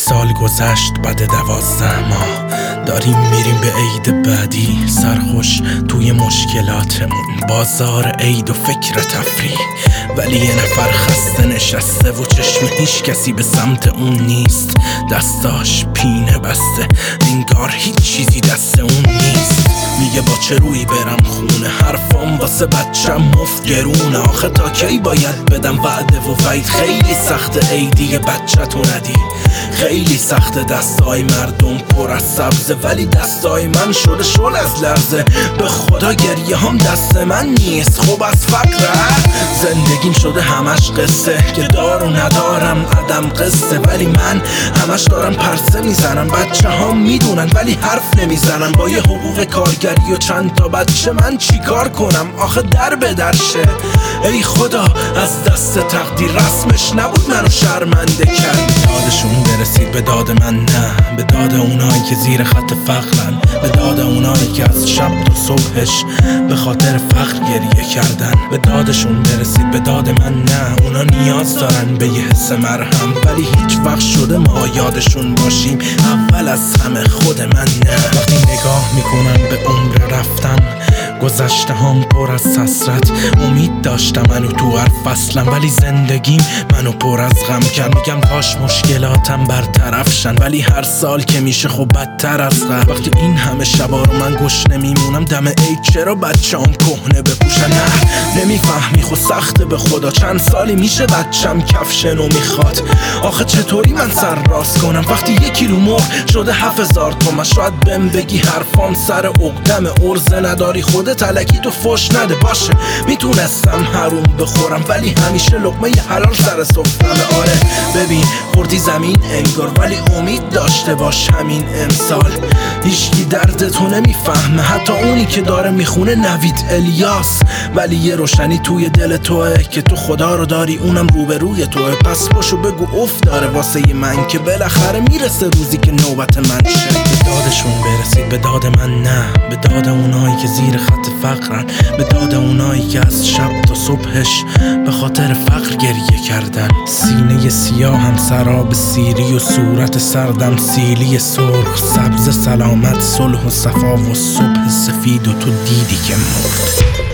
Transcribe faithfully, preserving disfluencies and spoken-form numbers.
سال گذشت بعد دوازده ماه، داریم میریم به عید بعدی، سرخوش توی مشکلاتمون، بازار عید و فکر تفریح. ولی یه نفر خسته نشسته و چشم هیچ کسی به سمت اون نیست، دستاش پینه بسته، انگار هیچ چیزی دست اون نیست. میگه با چه روی برم خونه، حرفام واسه بچم مفت گرونه، آخه تا کی باید بدم وعده و وعید؟ خیلی سخت عیدی بچه تو ندی، خیلی سخت دستای مردم پر از سبزه، ولی دستای من شده شل از لرزه. به خدا گریه هم دست من نیست، خوب از فقره زندگیم شده همش قصه، که دار و ندارم عدم قصه، ولی من همش دارم پرسه میزنم. بچه ها میدونن ولی حرف نمیزنن، با یه حقوق کارگری و چند تا بچه من چی کار کنم؟ آخه در به درشه. ای خدا از دست تقدیر رسمش نبود منو شرمنده کرد. دادشون برسید به داد من نه، به داد اونایی که زیر خط فقرن، به داد اونایی که از شب تا صبحش به خاطر فقر گریه کردن. به دادشون برسید به داد من نه، اونا نیاز دارن به یه حس مرهم، ولی هیچ وقت شده ما یادشون باشیم اول از همه خود من نه. وقتی نگاه میکنم به عمر رفتن، گذشته هم پر از حسرت، امید داشتم منو تو هر فصلم، ولی زندگیم منو پر از غم کرد. میگم کاش مشکلاتم برطرف شن، ولی هر سال که میشه خب بدتر از قبل. وقتی این همه شبا رو من گشنه میمونم دم عید، چرا بچه‌ام کهنه بپوشن؟ نه نمیفهمی خود سخته به خدا، چند سالی میشه بچم کفش نو میخواد. آخه چطوری من سر راست کنم وقتی یک کیلو مرغ شده هفت هزار تومن؟ شاید بهم بگی حرفام سر عقدم، ارزه نداری خودت الکی تو فش نده. باشه میتونستم حروم بخورم، ولی همیشه لقمه حلال سر سفرمه. آره ببین خوردی زمین انگار، ولی امید داشته باش همین امسال. هیچکی درد تو نمیفهمه، حتی اونی که داره میخونه نوید الیاس، ولی یه روشنی توی دل توه که تو خدا رو داری، اونم روبروی توه. پس باشو بگو اف داره واسه من، که بالاخره میرسه روزی که نوبت من شه. به دادشون برسید به داد من نه، به داد اونایی که زیر خط فقرن، به داد اونایی که از شب تا صبحش به خاطر فقر گریه کردن. سینه سیاه هم سراب سیری و صورت سردم سیلی سرخ، سبز سلامت صلح و صفا و صبح سفید و تو دیدی که مرد.